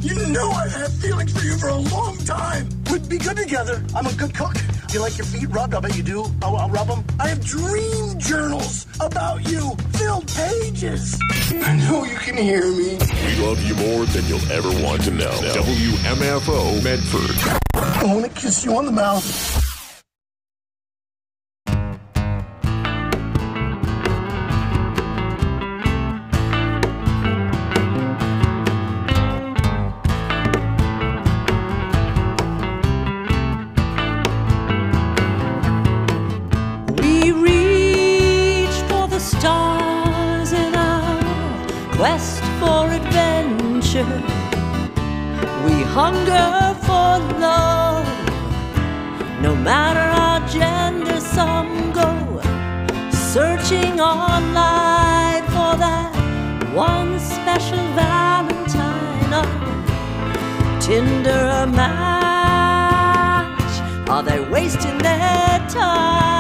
You know I've had feelings for you for a long time. We'd be good together. I'm a good cook. You like your feet rubbed? I bet you do. I'll rub them. I have dream journals about you. Filled pages. I know you can hear me. We love you more than you'll ever want to know. WMFO Medford. I want to kiss you on the mouth. Quest for adventure, we hunger for love. No matter our gender, some go searching online for that one special Valentine. A Tinder, a match, are they wasting their time?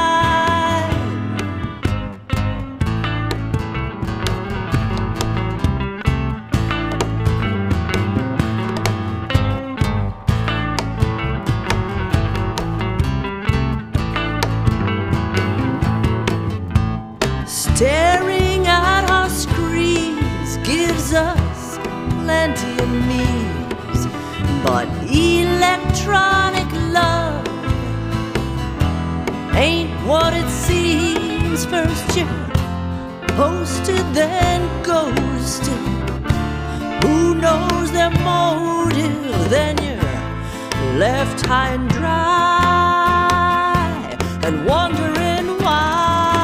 Staring at our screens gives us plenty of memes, but electronic love ain't what it seems. First you're posted, then ghosted. Who knows their motive? Then you're left high and dry and wondering why.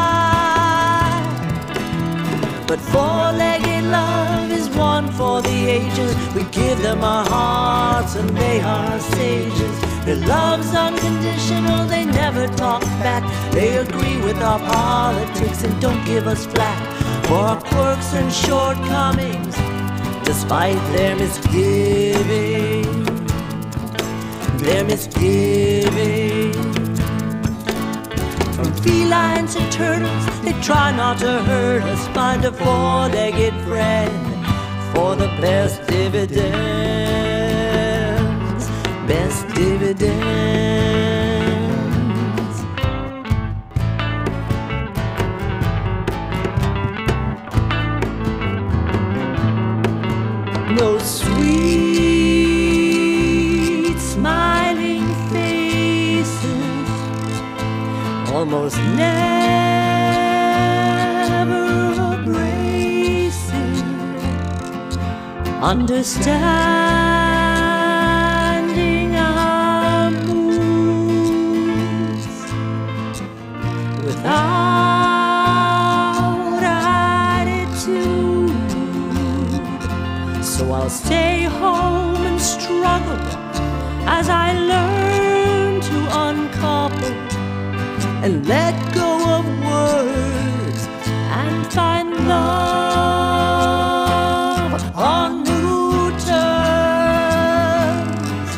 But four-legged love is one for the ages. We give them our hearts and they are sages. Their love's unconditional, they never talk back. They agree with our politics and don't give us flack for our quirks and shortcomings, despite their misgiving. Their misgiving. From felines and turtles, they try not to hurt us. Find a four-legged friend for the best dividends. Best dividends. No sweet smiling faces, almost never abrasive, understanding our moods without attitude. So I'll stay home and struggle as I learn to uncouple and let go of words and find love on new terms.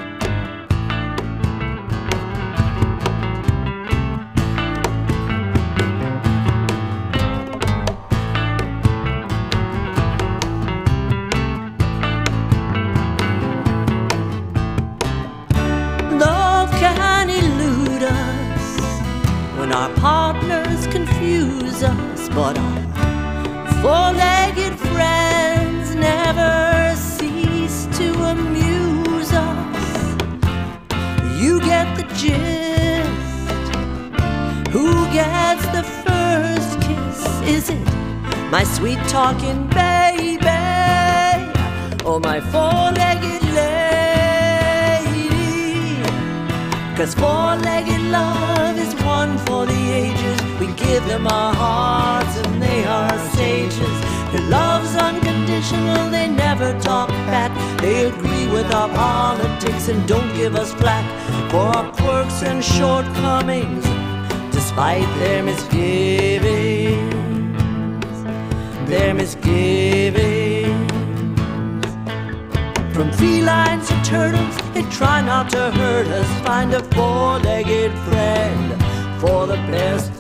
Love can elude us when our partners confuse us, but our four-legged friends never cease to amuse us. You get the gist. Who gets the first kiss? Is it my sweet talking baby or my four-legged lady? 'Cause four-legged love is one for the ages. We give them our hearts and they are sages. Their love's unconditional, they never talk back. They agree with our politics and don't give us flack for our quirks and shortcomings, despite their misgivings. Their misgivings. From felines to turtles, they try not to hurt us. Find a four-legged friend for the best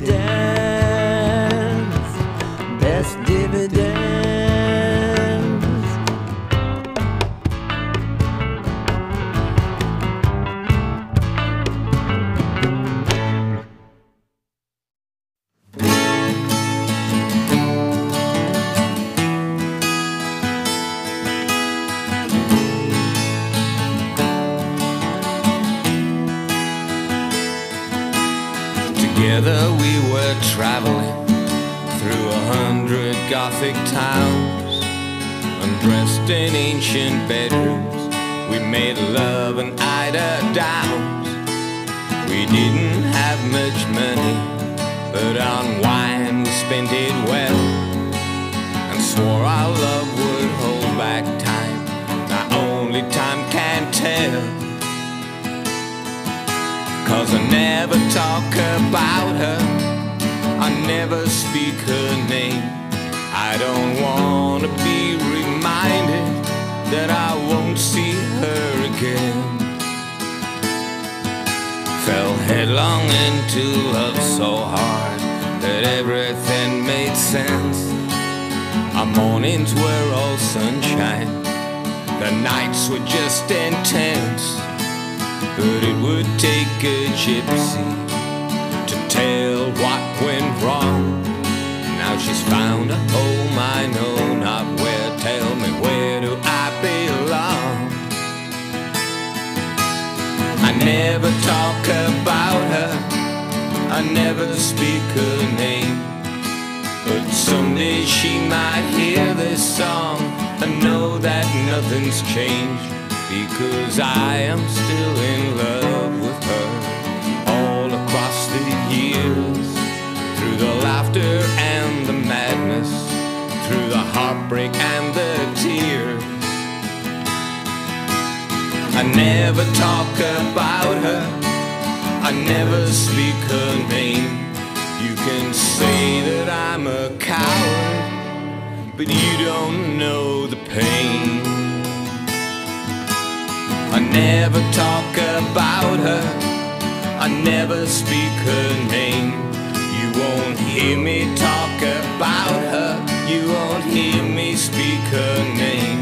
dividends. Best dividends. Together we were traveling through 100 Gothic towns, undressed in ancient bedrooms. We made love and eider downs. We didn't have much money, but on wine we spent it well, and swore our love would hold back time. Now only time can tell, 'cause I never talk about her, I never speak her name. I don't want to be reminded that I won't see her again. Fell headlong into love so hard that everything made sense. Our mornings were all sunshine, the nights were just intense. But it would take a gypsy to tell what went wrong. Now she's found a home I know not where. Tell me, where do I belong? I never talk about her, I never speak her name, but someday she might hear this song and know that nothing's changed, because I am still in love with her. All across the years, through the laughter and the madness, through the heartbreak and the tears, I never talk about her, I never speak her name. You can say that I'm a coward, but you don't know the pain. I never talk about her, I never speak her name. You won't hear me talk about her, you won't hear me speak her name.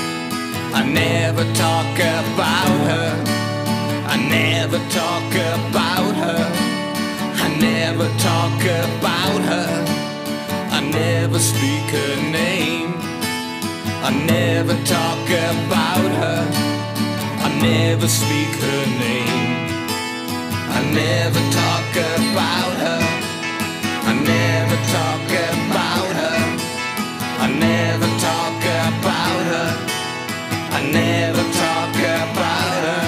I never talk about her, I never talk about her, I never talk about her, I never speak her name. I never talk about her, I never speak her name. I never talk about her, I never talk about her, I never talk about her, I never talk about her.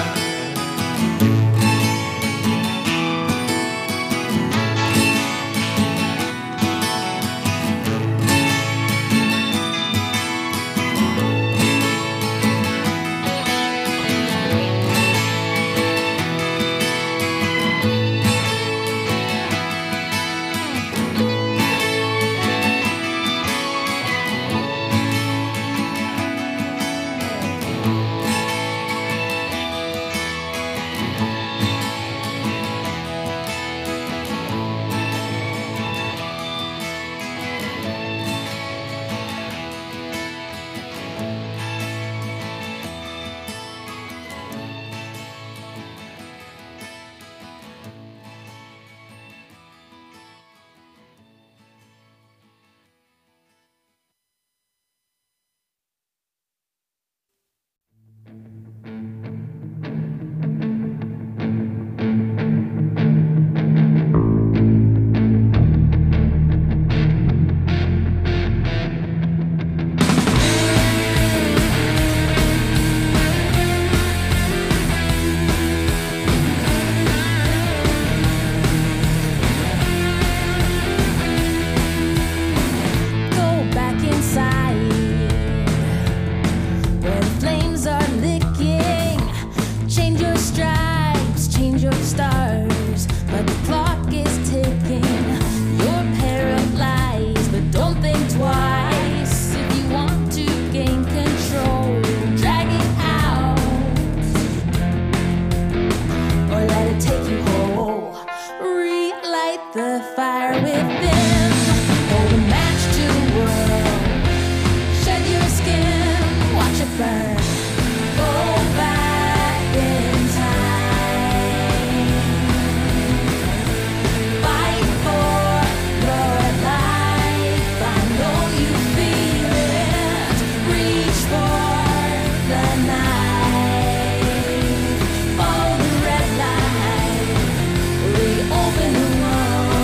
Open the wall.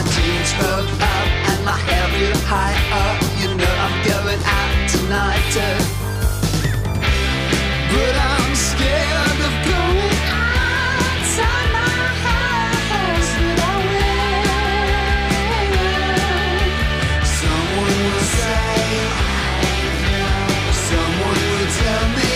jeans rolled up and my hair real high up. You know I'm going out tonight. But I'm scared of going outside my house. But I will. Someone will say, someone will tell me,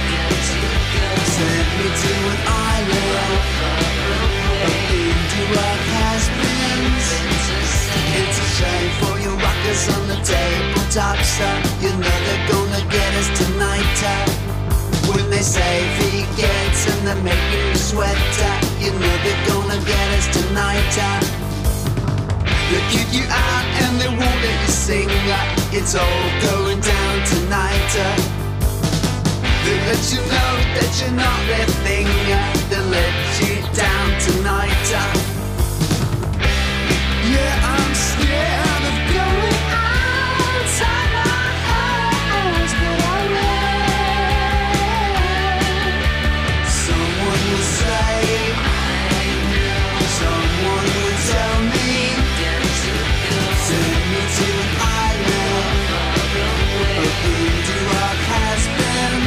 send me to an island of indie-rock has-beens. It's a shame for you rockers on the tabletop, son. You know they're gonna get us tonight. When they say vegans and they're making you sweat, you know they're gonna get us tonight. They kick you out and they won't let you sing. It's all going down tonight. They let you know that you're not their thing. They let you down tonight. Yeah, I'm scared of going outside my house, but I will. Someone will say, someone will tell me, send me to an island of indie-rock has-beens.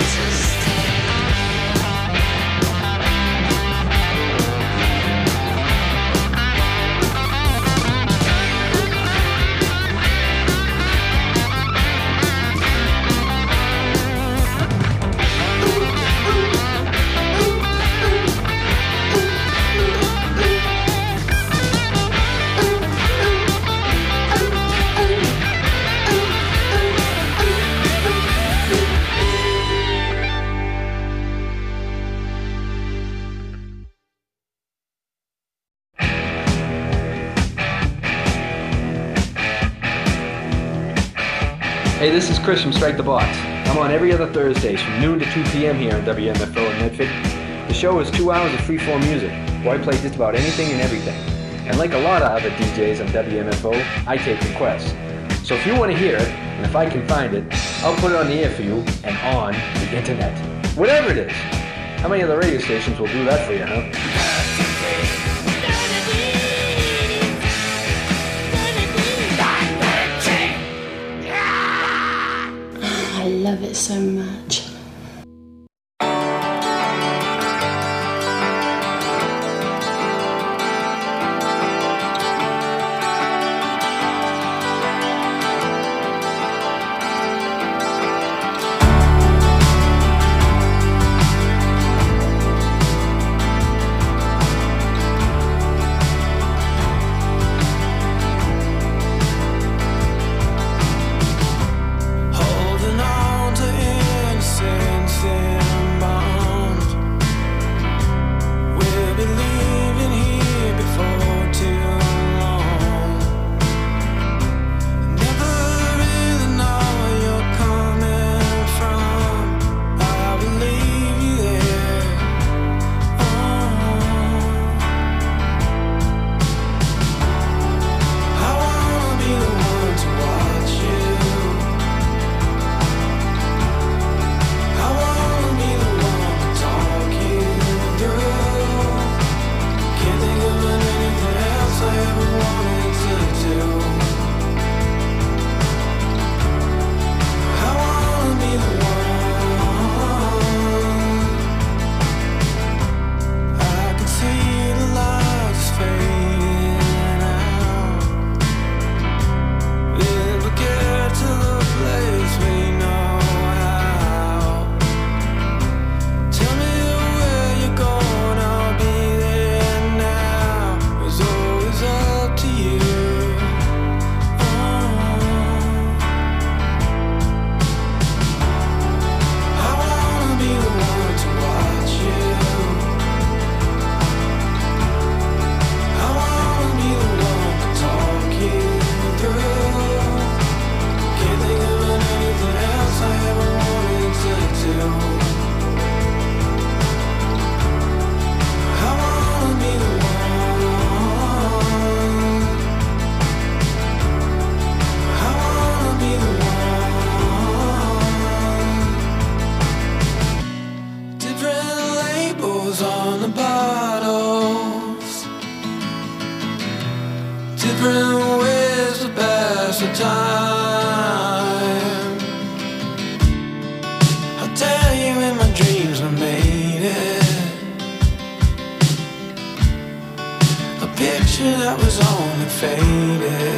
Hey, this is Chris from Strike the Box. I'm on every other Thursdays from noon to 2 p.m. here on WMFO in Medford. The show is 2 hours of freeform music, where I play just about anything and everything. And like a lot of other DJs on WMFO, I take requests. So if you want to hear it, and if I can find it, I'll put it on the air for you and on the internet. Whatever it is. How many other radio stations will do that for you, huh? I love it so much. Holding on to innocence. different ways to pass the time. I'll tell you when my dreams were made it. A picture that was only faded.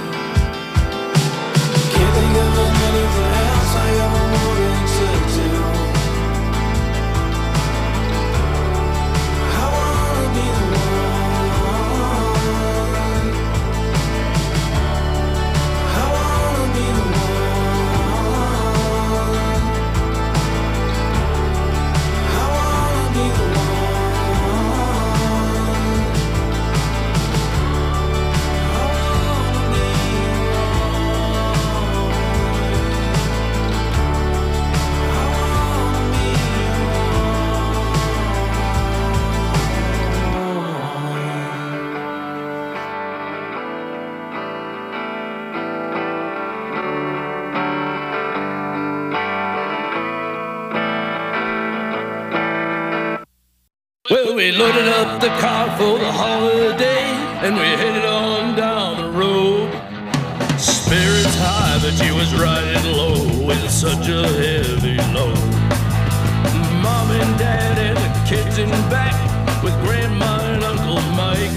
Can't think of anything else I ever wanted to do. I wanna be the one. I wanna be the one. I wanna be the one. I wanna be Well, we loaded up the car for the holiday, and we headed on down the road. Spirits high, but she was riding low with such a heavy load. Mom and Dad and the kids in back with Grandma and Uncle Mike.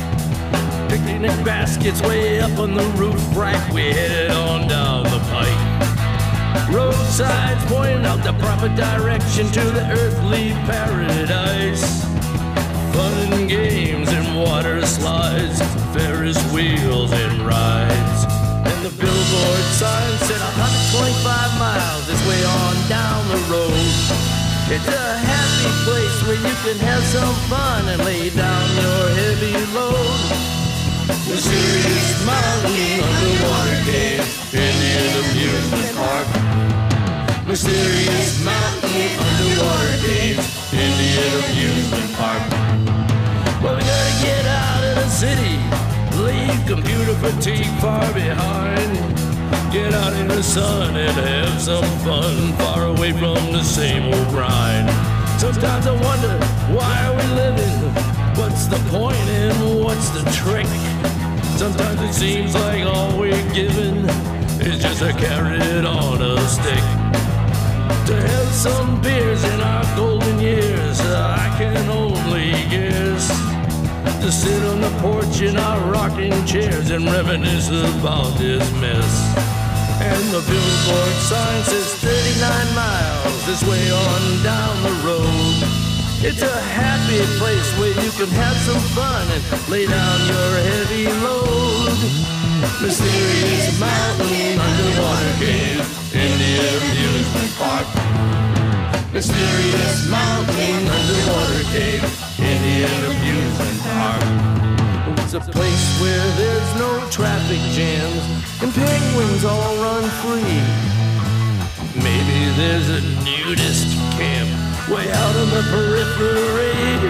Picnic baskets way up on the roof rack, we headed on down the pike. Roadsides pointing out the proper direction to the earthly paradise. Fun and games and water slides, Ferris wheels and rides. And the billboard sign said 125 miles this way on down the road. It's a happy place where you can have some fun and lay down your heavy load. Mysterious mountain underwater cave, Indian amusement park. Mysterious mountain underwater cave, Indian amusement park. Well, we gotta get out of the city, leave computer fatigue far behind. Get out in the sun and have some fun, far away from the same old grind. Sometimes I wonder, why are we living? What's the point and what's the trick? Sometimes it seems like all we're given is just a carrot on a stick. To have some beers in our golden years, I can only guess. To sit on the porch in our rocking chairs and reminisce about this mess. And the billboard sign says 39 miles this way on down the road. It's a happy place where you can have some fun and lay down your heavy load. Mysterious mountain underwater cave, Indian amusement park. Mysterious mountain underwater cave, Indian amusement park. It's a place where there's no traffic jams and penguins all run free. Maybe there's a nudist camp way out on the periphery.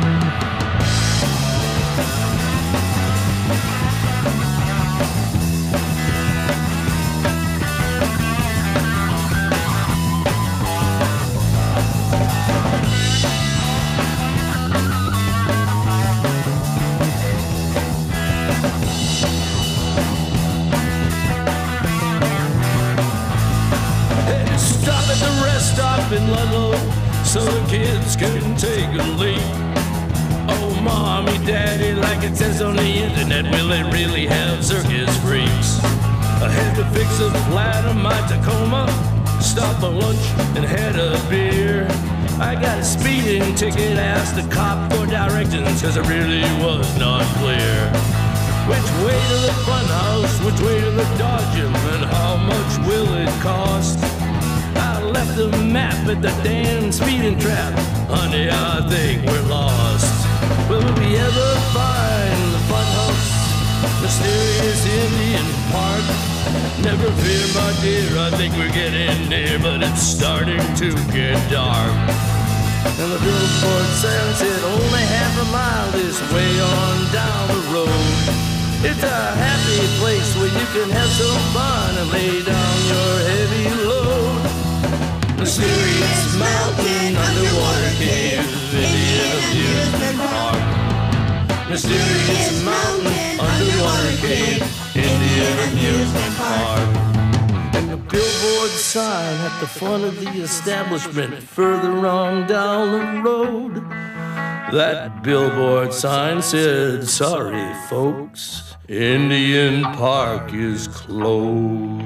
In Ludlow, so the kids can take a leak. Oh, mommy, daddy, like it says on the internet, will it really have circus freaks? I had to fix a flat on my Tacoma, stop for lunch and had a beer. I got a speeding ticket, asked the cop for directions, cause it really was not clear. Which way to the funhouse, which way to the Dodgem, and how much will it cost? I left the map at the damn speeding trap. Honey, I think we're lost. Will we ever find the funhouse, mysterious Indian park? Never fear, my dear, I think we're getting near, but it's starting to get dark. And the billboard sign said only half a mile this way on down the road. It's a happy place where you can have some fun and lay down your heavy load. Mysterious mountain underwater cave, Indian amusement park. Mysterious mountain underwater cave, Indian amusement park. And the billboard sign at the front of the establishment further on down the road. That billboard sign said, "Sorry, folks, Indian Park is closed."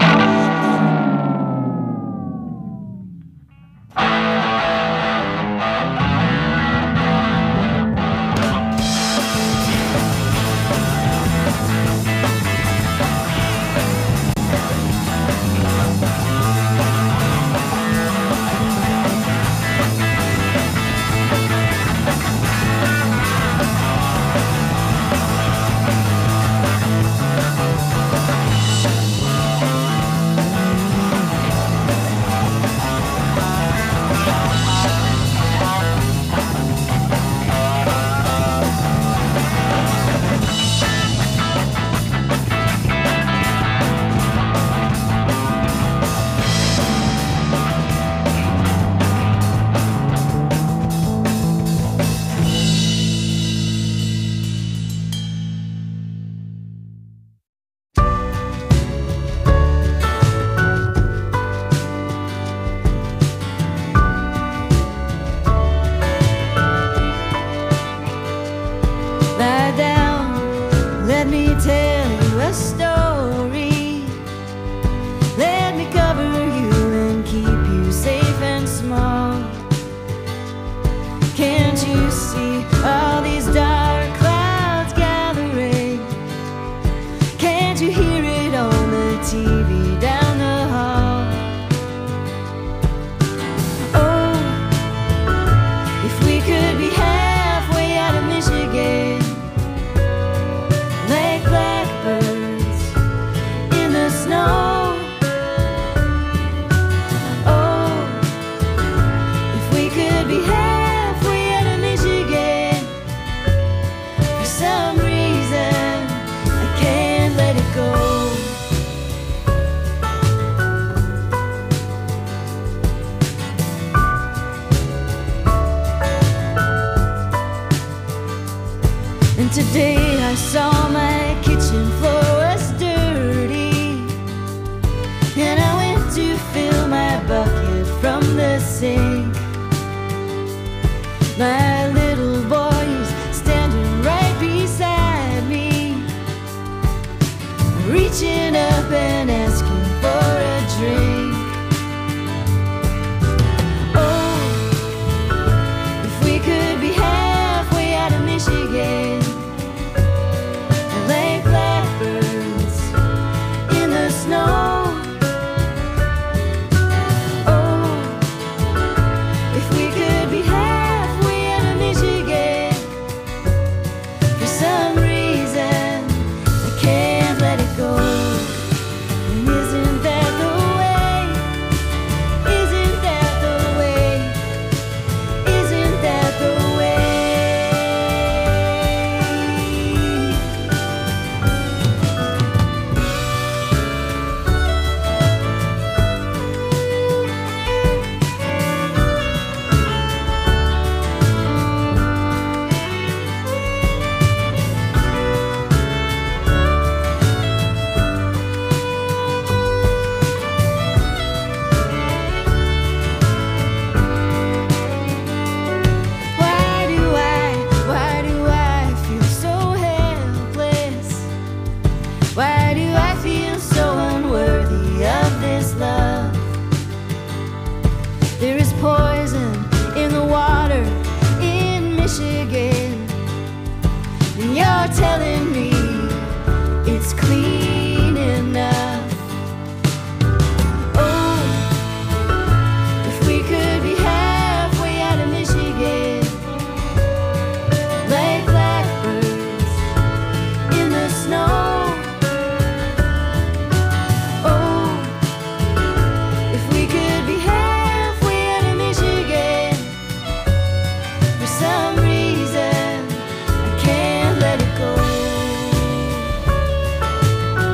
Today I saw my kitchen floor was dirty, and I went to fill my bucket from the sink. My little boy is standing right beside me, reaching up and asking for a drink. Oh, if we could be halfway out of Michigan, like blackbirds in the snow. Oh, if we could be halfway out of Michigan, for some reason I can't let it go. And isn't that the way? Isn't that the way? Isn't that the way? Why do I feel so helpless? Why do I feel so unworthy of this love? There is poison in the water in Michigan, and you're telling me it's clean enough. Oh, if we could be halfway out of Michigan, like blackbirds in the snow. Oh, if we could be halfway out of Michigan, for some reason I can't let it go.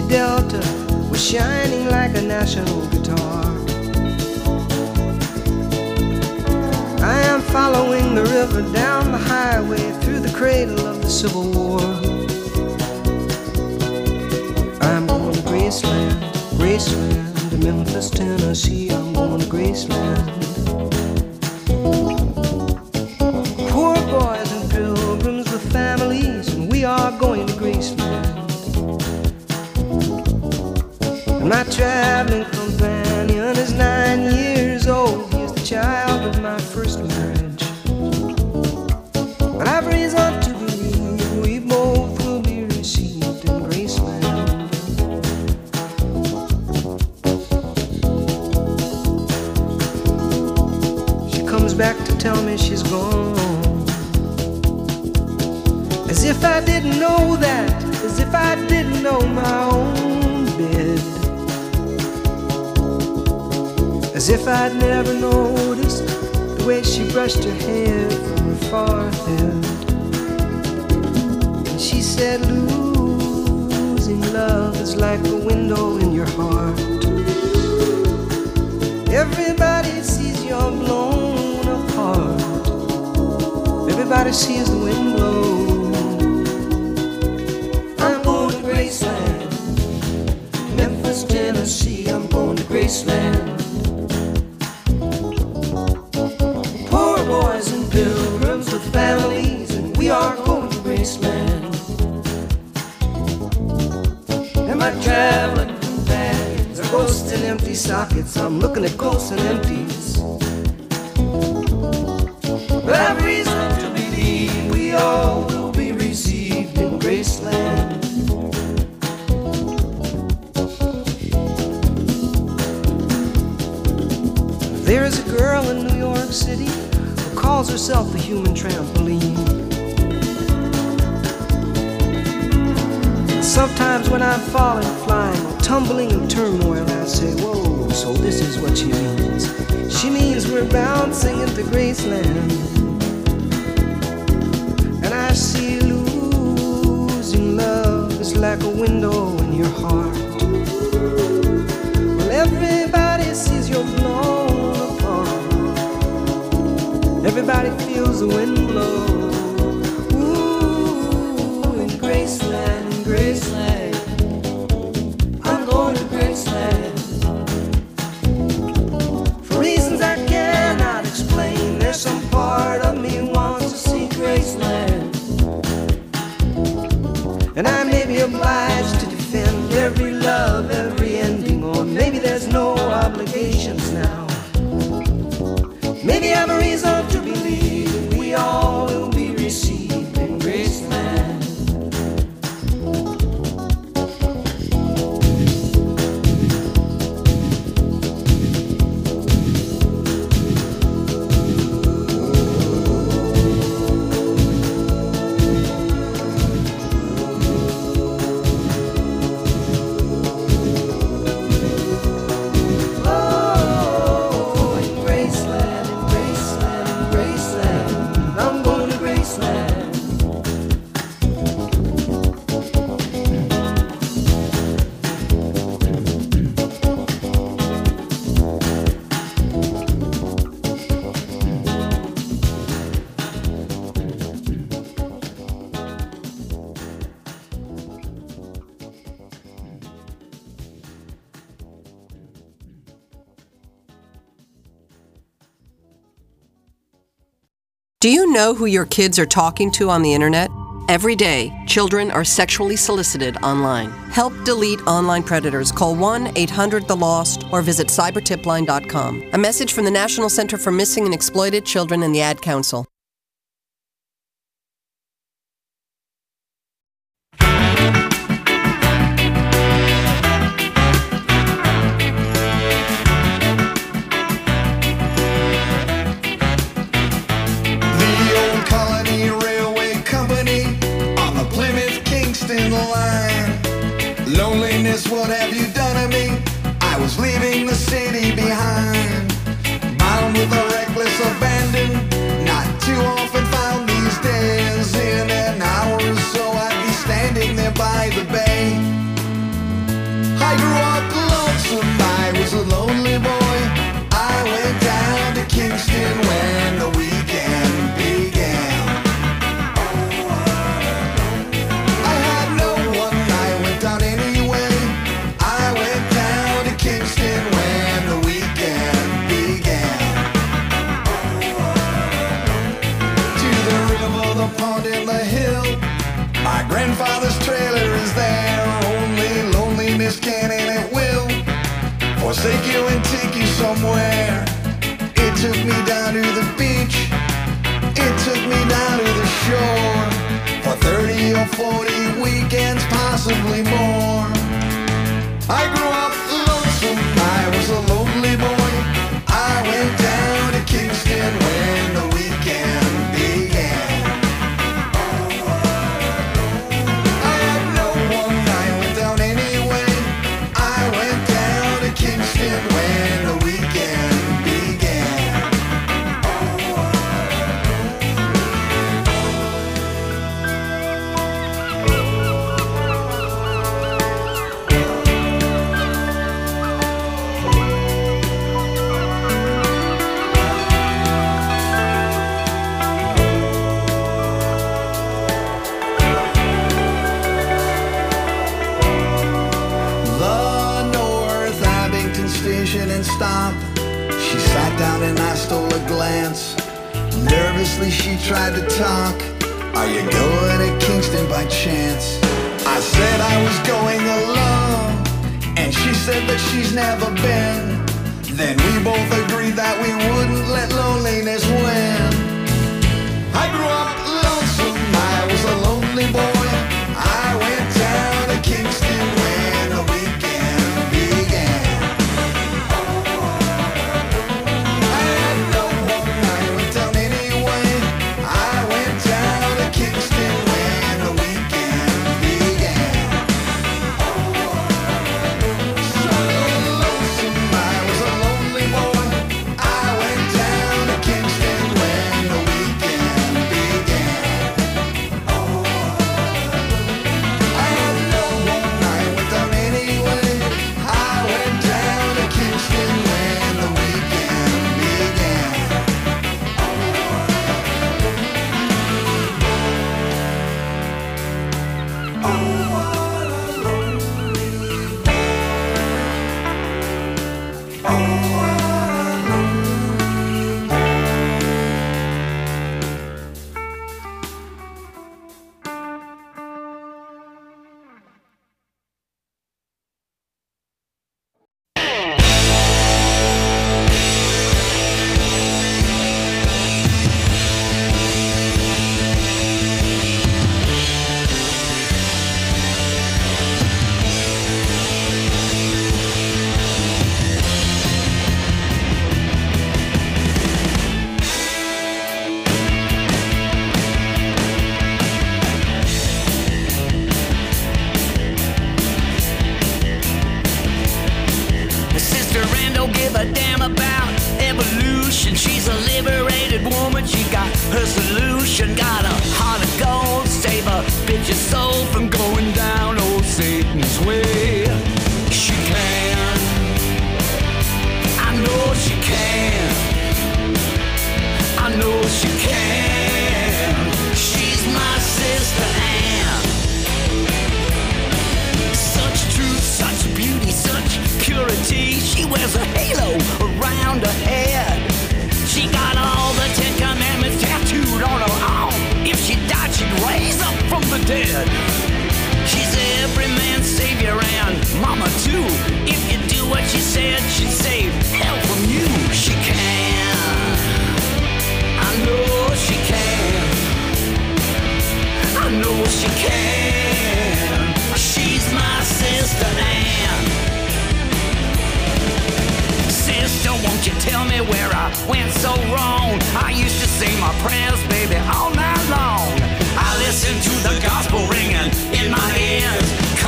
Delta was shining like a national guitar. I am following the river down the highway through the cradle of the Civil War. I'm going to Graceland, Graceland, to Memphis, Tennessee. I'm going to Graceland. Poor boys and pilgrims with families, and we are going to Graceland. And my traveling companion is 9 years old. He is the child of my first marriage. But I've reason to believe we both will be received in Graceland. She comes back to tell me she's gone, as if I didn't know that, as if I didn't know my own bed, as if I'd never noticed the way she brushed her hair from her forehead. And she said, losing love is like a window in your heart. Everybody sees you're blown apart. Everybody sees the wind blow. I'm going to Graceland, Memphis, Tennessee. I'm going to Graceland. Poor boys and pilgrims with families, and we are going to Graceland. And my traveling companions are ghosts in empty sockets. I'm looking at ghosts and empties. But I've reason to believe we all will be received in Graceland. There is a girl in New York City who calls herself the human trampoline. Sometimes when I'm falling, flying, or tumbling in turmoil, I say, whoa, so this is what she means. She means we're bouncing into Graceland. And I see losing love is like a window in your heart. Well, everybody sees you're blown apart. Everybody feels the wind blow. Ooh, in Graceland, in Graceland. I'm going to Graceland. For reasons I cannot explain, there's some part of me wants to see Graceland. And I may be obliged to defend every love, every ending, or maybe there's no obligations now. Maybe I have a reason to believe we all will be received in Graceland. Do you know who your kids are talking to on the internet? Every day, children are sexually solicited online. Help delete online predators. Call 1-800-THE-LOST or visit cybertipline.com. A message from the National Center for Missing and Exploited Children and the Ad Council. Loneliness, what have you done to me? I was leaving the city behind, bound with a reckless abandon, not to in the hill. My grandfather's trailer is there. Only loneliness can and it will forsake you and take you somewhere. It took me down to the beach. It took me down to the shore for 30 or 40 weekends, possibly more. I grew up lonesome. I was a lonely boy. I went down to Kingston when the weekend began. I had no one. I went down anyway. I went down to Kingston when the weekend began. And stop. She sat down and I stole a glance. Nervously she tried to talk. Are you going to Kingston by chance? I said I was going alone, and she said that she's never been. Then we both agreed that we wouldn't let loneliness win. I grew up lonesome. I was a lonely boy. I went down to Kingston when the weekend began.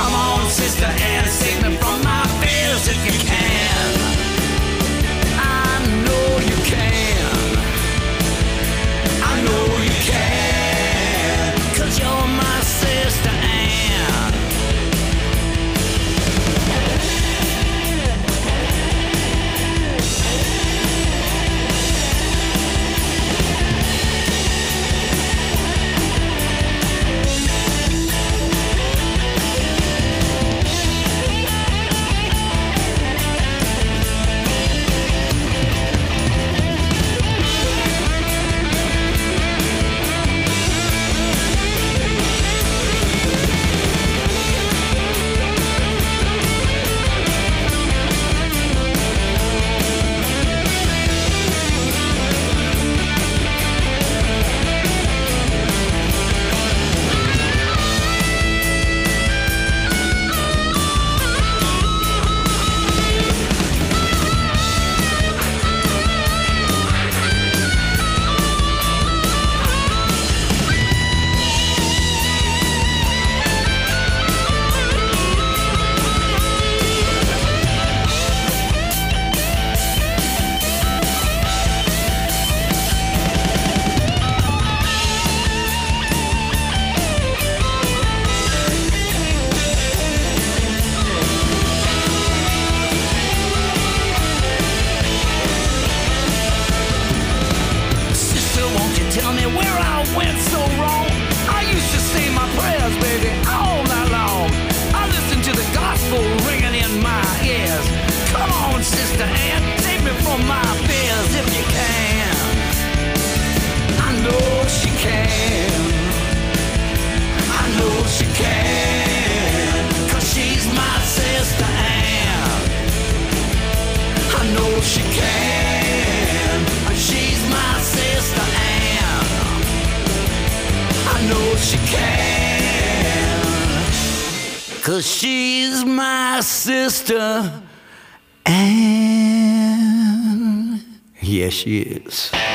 Sister Anne, save me from my fears if you can. I she can, 'cause she's my sister Ann. I know she can, she's my sister Ann. I know she can, 'cause she's my sister Ann. Yes, she is.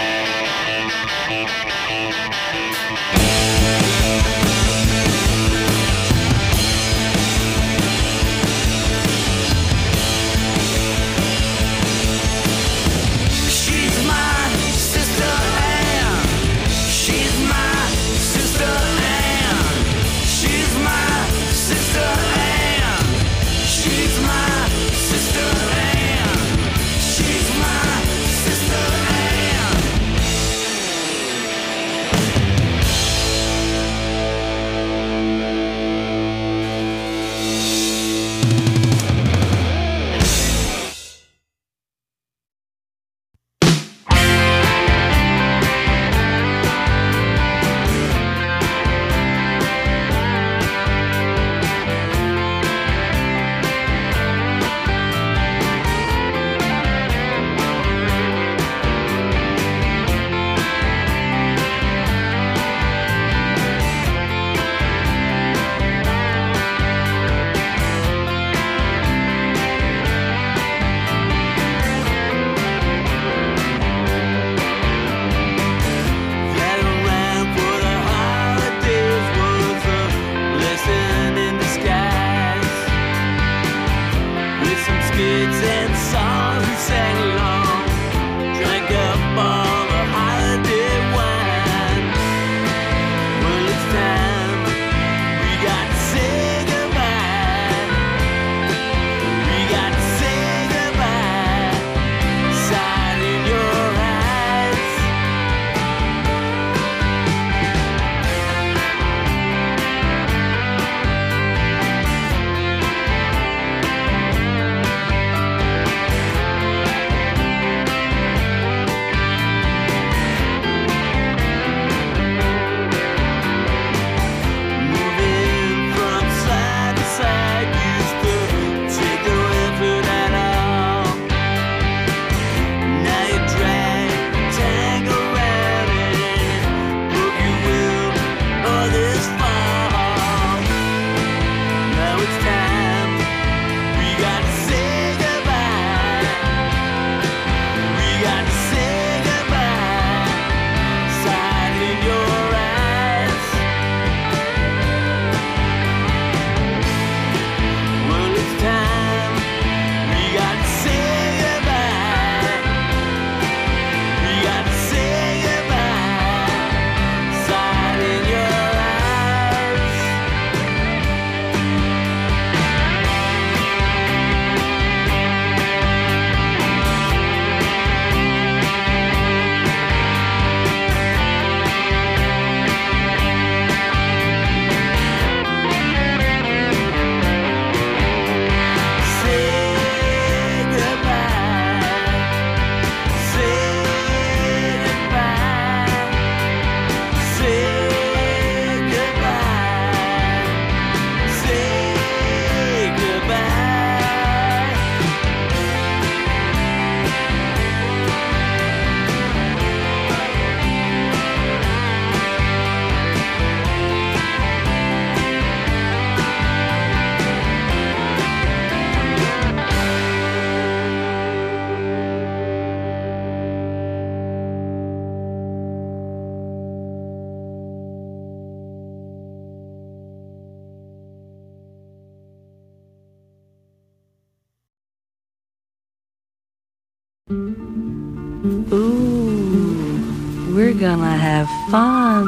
Ooh, we're gonna have fun.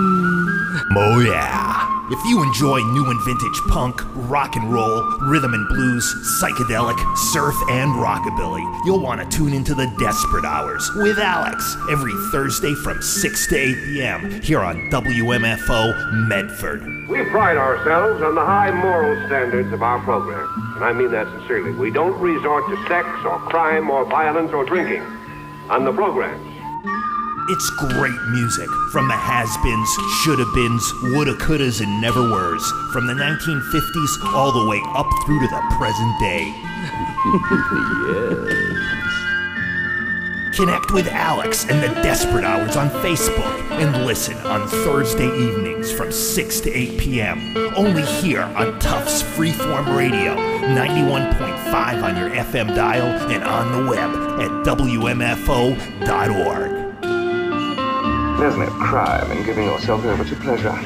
Oh yeah. If you enjoy new and vintage punk, rock and roll, rhythm and blues, psychedelic, surf, and rockabilly, you'll want to tune into the Desperate Hours with Alex every Thursday from 6 to 8 p.m. here on WMFO Medford. We pride ourselves on the high moral standards of our program, and I mean that sincerely. We don't resort to sex or crime or violence or drinking on the programs. It's great music from the has-beens, shoulda-beens, woulda-couldas, and never-weres. From the 1950s all the way up through to the present day. Yes. Connect with Alex and the Desperate Hours on Facebook and listen on Thursday evenings from 6 to 8 p.m. Only here on Tufts Freeform Radio, 91.5 on your FM dial and on the web at WMFO.org. There's no crime in giving yourself over to pleasure.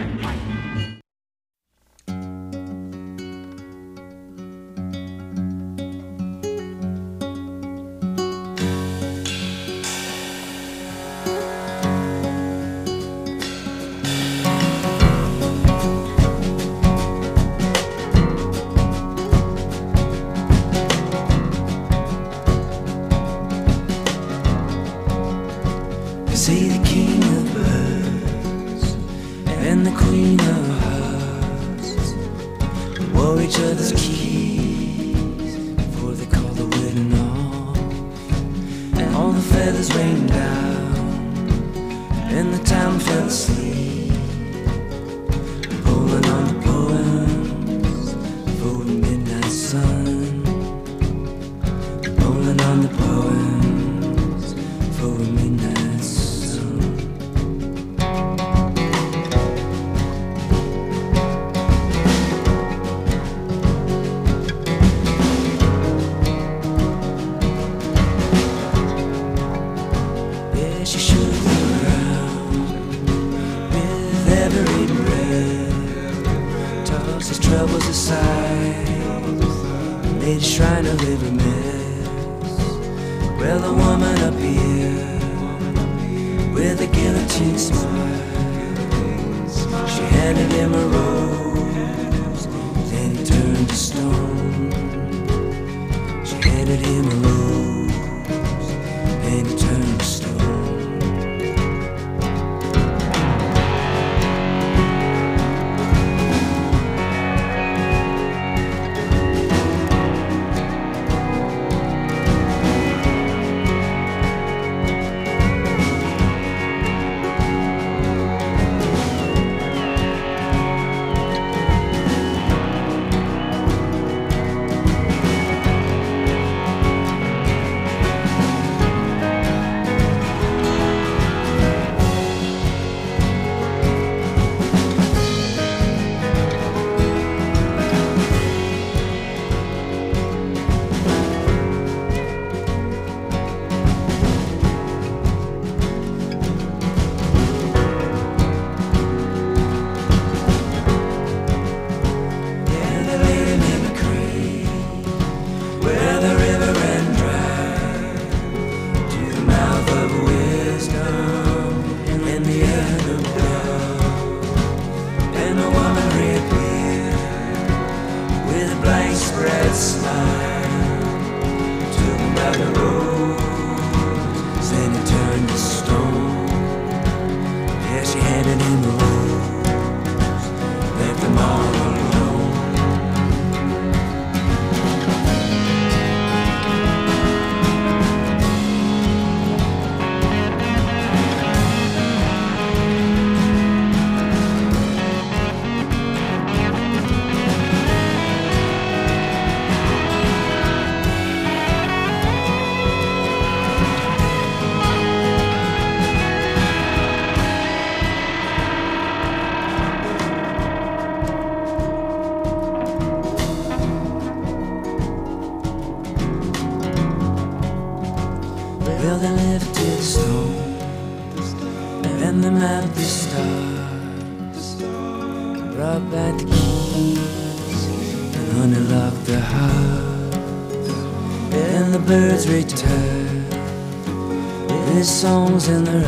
Songs in their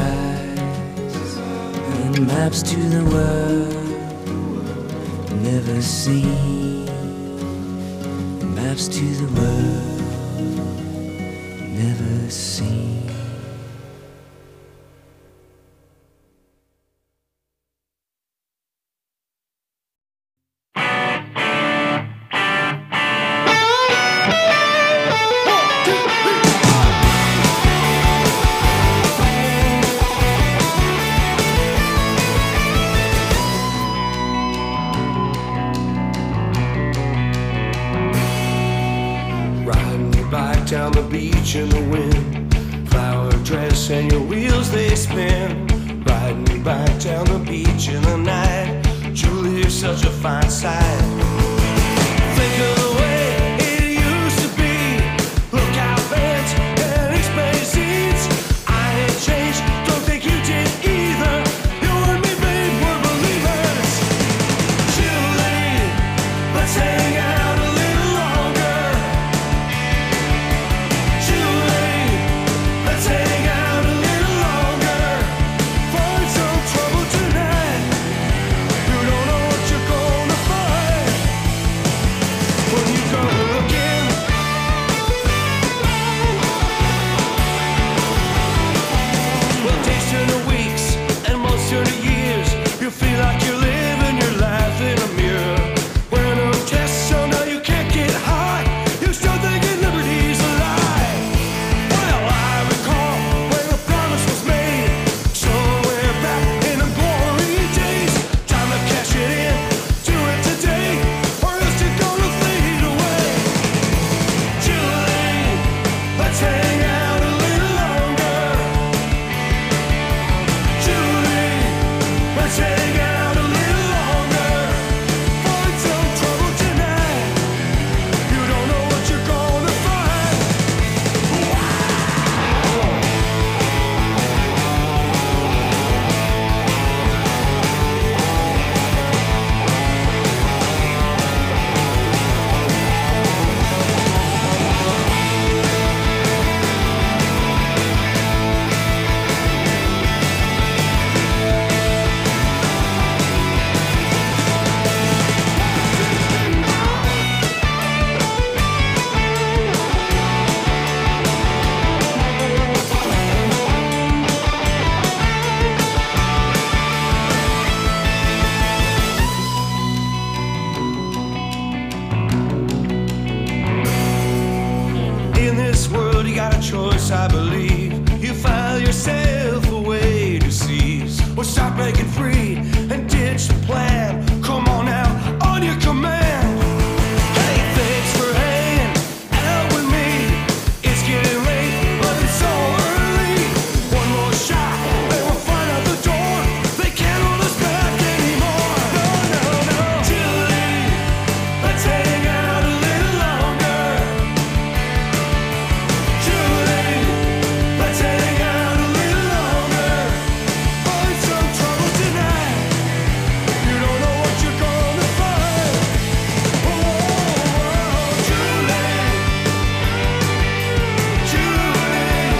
eyes and maps to the world never seen. Maps to the world never seen. down the beach in the wind. Flower dress and your wheels they spin. Riding back down the beach in the night. Julie, you're such a fine sight. Think of the way it used to be. Look out, fans and explain scenes. I ain't changed, don't think you did either. You and me, babe, we're believers. Julie, let's hang out a little longer. Julie, let's hang out a little longer. Find some trouble tonight. You don't know what you're gonna find when you go looking. Well, days turn to weeks and months turn to years. You feel like you're living your life in a mirror. Wearing a test, so now you can't get high. You still thinking liberty's a lie. Well, I recall when a promise was made, somewhere back in the glory days. Time to cash it in, do it today, or else you're gonna fade away. Julie, let's hang out a little longer. Julie, let's hang out a little longer. Find some trouble tonight. You don't know what you're gonna find. In this world, you got a choice, I believe. You file yourself away to seize, or start breaking free and ditch the plan. Come on now, on your command. Hey, thanks for hanging out with me. It's getting late, but it's so early. One more shot, and we'll find out the door. They can't hold us back anymore. No, no, no. Julie, let's hang out a little longer. Julie, let's hang out a little longer. Find some trouble tonight. You don't know what you're gonna find. Oh, Julie, Julie, Julie,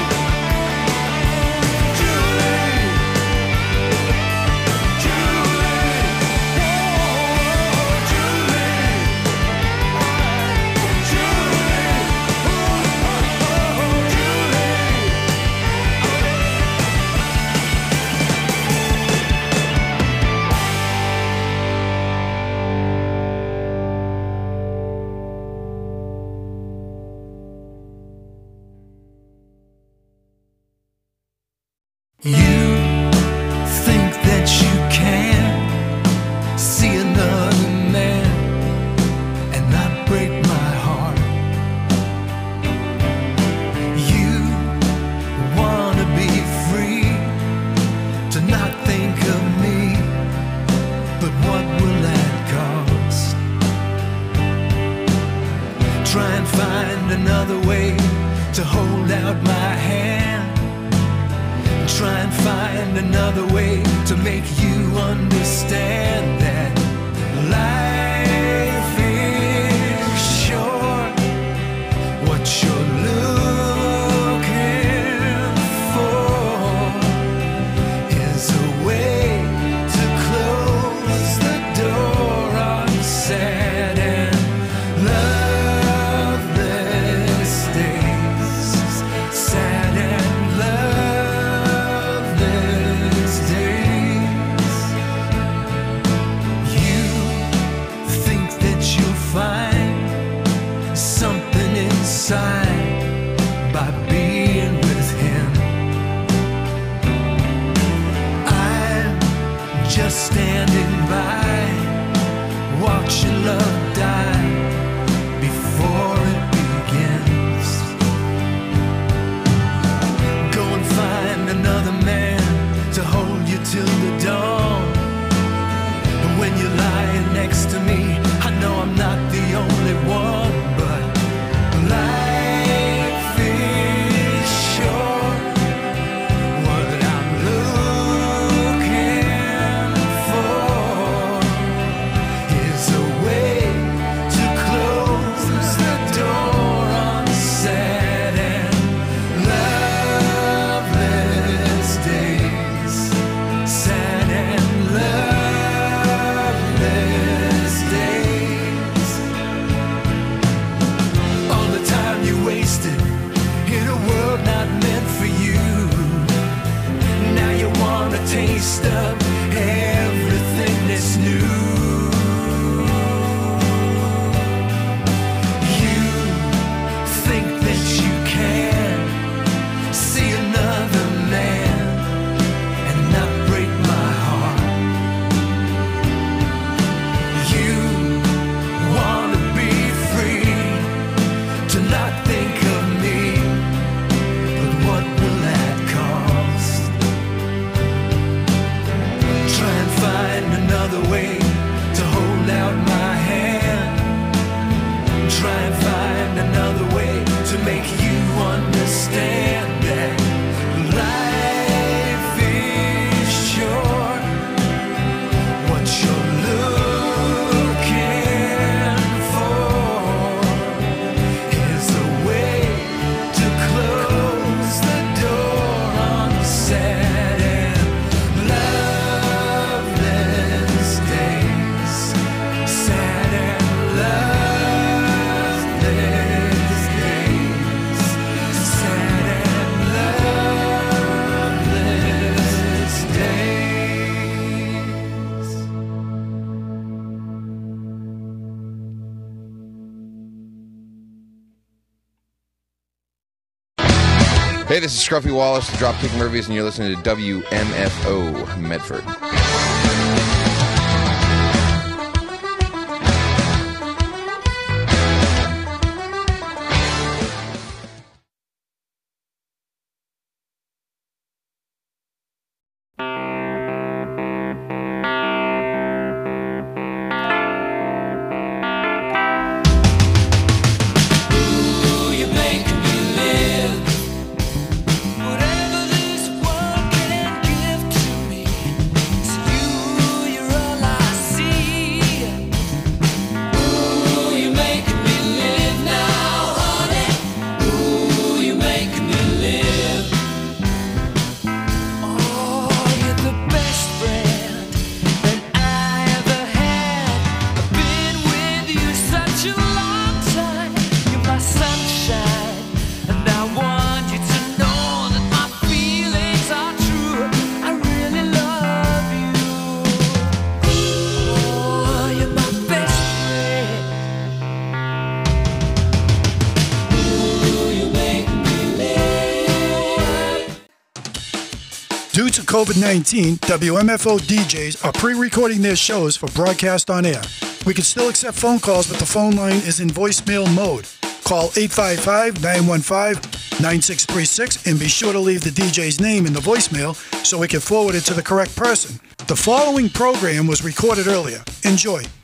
You think that you can see another man and not break my heart. You wanna be free to not think of me, but what will that cost? Try and find another way to hold out my hand. Try and find another way to make you understand that life is short. What you're looking for is a way to close the door on sad and loveless days. Sad and loveless days. You think that you'll find something inside by being with him. I'm just standing by, watching love die before it begins. Hey, this is Scruffy Wallace, the Dropkick Murphys, and you're listening to WMFO Medford. Due to COVID-19, WMFO DJs are pre-recording their shows for broadcast on air. We can still accept phone calls, but the phone line is in voicemail mode. Call 855-915-9636 and be sure to leave the DJ's name in the voicemail so we can forward it to the correct person. The following program was recorded earlier. Enjoy.